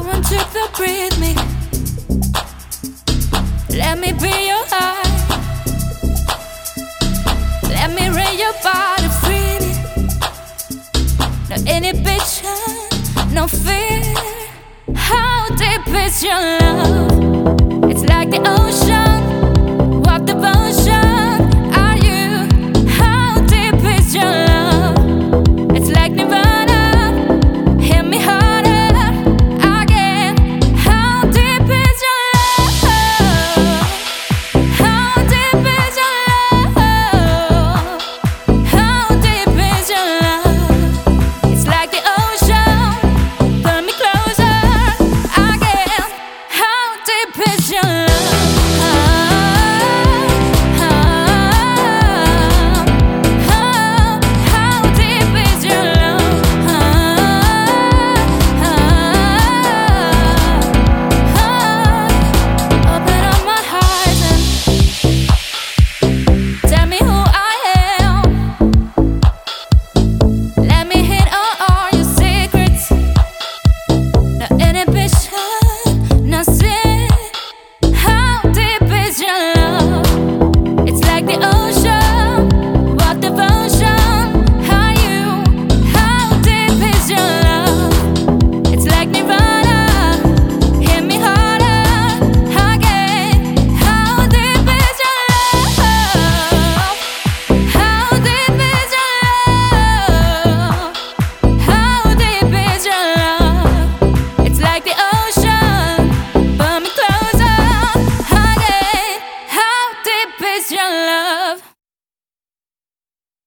want you to breathe me. Let me be your eye. Let me raise your body freely. No inhibition, no fear. How deep is your love? It's like the ocean.